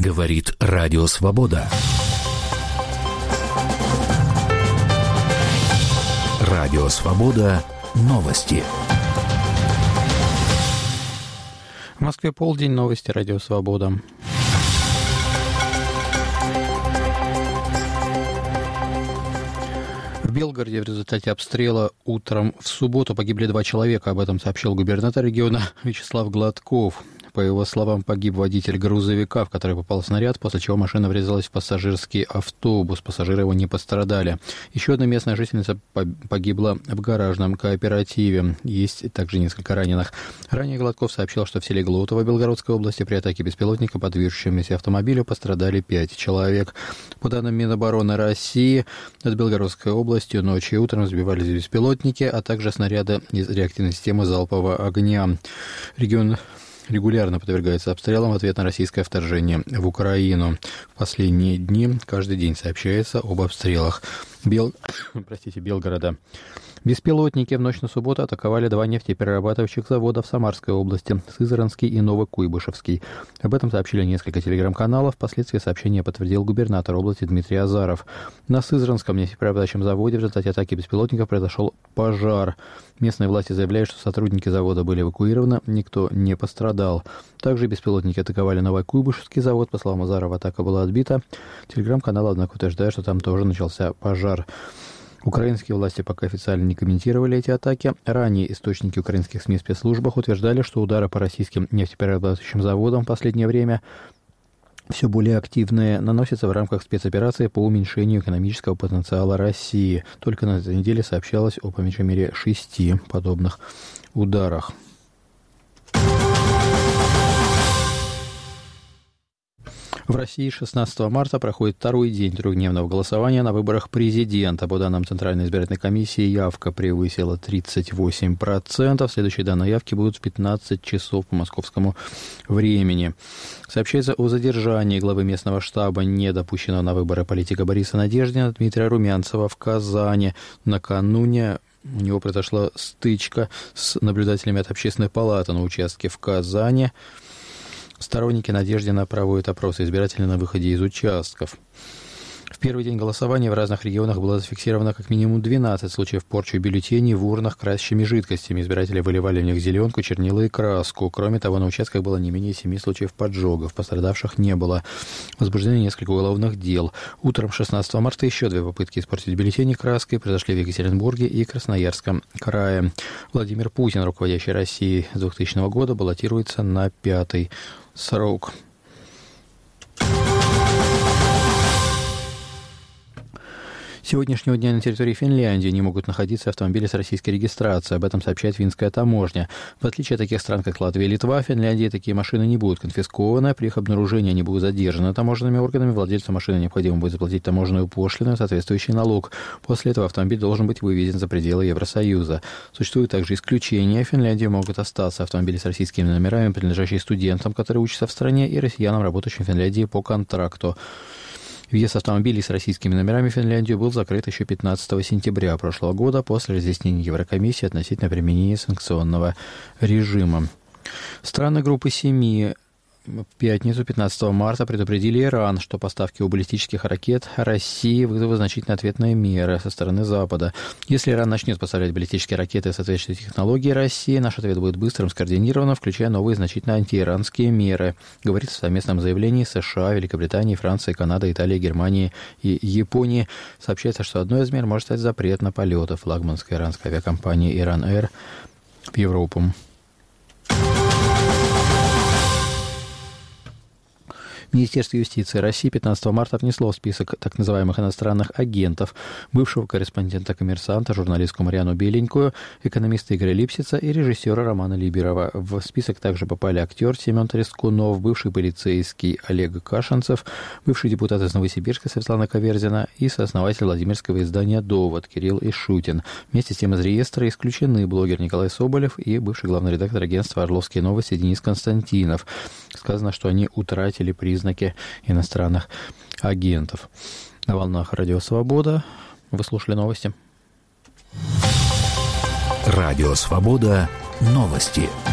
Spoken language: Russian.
Говорит Радио Свобода. Радио Свобода. Новости. В Москве полдень. Новости. Радио Свобода. В Белгороде в результате обстрела утром в субботу погибли 2 человека. Об этом сообщил губернатор региона Вячеслав Гладков. По его словам, погиб водитель грузовика, в который попал снаряд, после чего машина врезалась в пассажирский автобус. Пассажиры его не пострадали. Еще одна местная жительница погибла в гаражном кооперативе. Есть также несколько раненых. Ранее Гладков сообщил, что в селе Глотово Белгородской области при атаке беспилотника по движущемуся автомобилю пострадали 5 человек. По данным Минобороны России, над Белгородской областью ночью и утром сбивались беспилотники, а также снаряды из реактивной системы залпового огня. Регион регулярно подвергается обстрелам в ответ на российское вторжение в Украину. В последние дни каждый день сообщается об обстрелах Белгорода. Беспилотники в ночь на субботу атаковали 2 нефтеперерабатывающих завода в Самарской области, Сызранский и Новокуйбышевский. Об этом сообщили несколько телеграм-каналов. Впоследствии сообщение подтвердил губернатор области Дмитрий Азаров. На Сызранском нефтеперерабатывающем заводе в результате атаки беспилотников произошел пожар. Местные власти заявляют, что сотрудники завода были эвакуированы, никто не пострадал. Также беспилотники атаковали Новокуйбышевский завод. По словам Азарова, атака была отбита. Телеграм-канал, однако, утверждает, что там тоже начался пожар. Украинские власти пока официально не комментировали эти атаки. Ранее источники украинских СМИ в спецслужбах утверждали, что удары по российским нефтеперерабатывающим заводам в последнее время все более активные наносятся в рамках спецоперации по уменьшению экономического потенциала России. Только на этой неделе сообщалось о, по меньшей мере, 6 подобных ударах. В России 16 марта проходит второй день трехдневного голосования на выборах президента. По данным Центральной избирательной комиссии, явка превысила 38%. Следующие данные явки будут в 15 часов по московскому времени. Сообщается о задержании главы местного штаба, недопущенного на выборы политика Бориса Надеждина Дмитрия Румянцева в Казани. Накануне у него произошла стычка с наблюдателями от Общественной палаты на участке в Казани. Сторонники Надеждина проводят опросы избирателей на выходе из участков. В первый день голосования в разных регионах было зафиксировано как минимум 12 случаев порчи бюллетеней в урнах красящими жидкостями. Избиратели выливали в них зеленку, чернила и краску. Кроме того, на участках было не менее 7 случаев поджогов. Пострадавших не было. Возбуждены несколько уголовных дел. Утром 16 марта еще 2 попытки испортить бюллетени краской произошли в Екатеринбурге и Красноярском крае. Владимир Путин, руководящий Россией с 2000 года, баллотируется на 5-й срок. С сегодняшнего дня на территории Финляндии не могут находиться автомобили с российской регистрацией. Об этом сообщает финская таможня. В отличие от таких стран, как Латвия и Литва, в Финляндии такие машины не будут конфискованы. При их обнаружении они будут задержаны таможенными органами. Владельцу машины необходимо будет заплатить таможенную пошлину и соответствующий налог. После этого автомобиль должен быть вывезен за пределы Евросоюза. Существуют также исключения. В Финляндии могут остаться автомобили с российскими номерами, принадлежащие студентам, которые учатся в стране, и россиянам, работающим в Финляндии по контракту. Въезд автомобилей с российскими номерами в Финляндию был закрыт еще 15 сентября прошлого года после разъяснений Еврокомиссии относительно применения санкционного режима. Страны группы 7 в пятницу, 15 марта, предупредили Иран, что поставки баллистических ракет России вызовут значительные ответные меры со стороны Запада. Если Иран начнет поставлять баллистические ракеты и соответствующие технологии России, наш ответ будет быстрым, скоординированным, включая новые значительные антииранские меры, говорится в совместном заявлении США, Великобритании, Франции, Канады, Италии, Германии и Японии. Сообщается, что одной из мер может стать запрет на полеты флагманской иранской авиакомпании «Иран Эйр» в Европу. Министерство юстиции России 15 марта внесло в список так называемых иностранных агентов бывшего корреспондента «Коммерсанта», журналистку Марьяну Беленькую, экономиста Игоря Липсица и режиссера Романа Либерова. В список также попали актер Семен Трескунов, бывший полицейский Олег Кашинцев, бывший депутат из Новосибирска Светлана Каверзина и сооснователь владимирского издания «Довод» Кирилл Ишутин. Вместе с тем из реестра исключены блогер Николай Соболев и бывший главный редактор агентства «Орловские новости» Денис Константинов. Сказано, что они утратили признаки иностранных агентов. На волнах Радио Свобода вы слушали новости. Радио Свобода. Новости.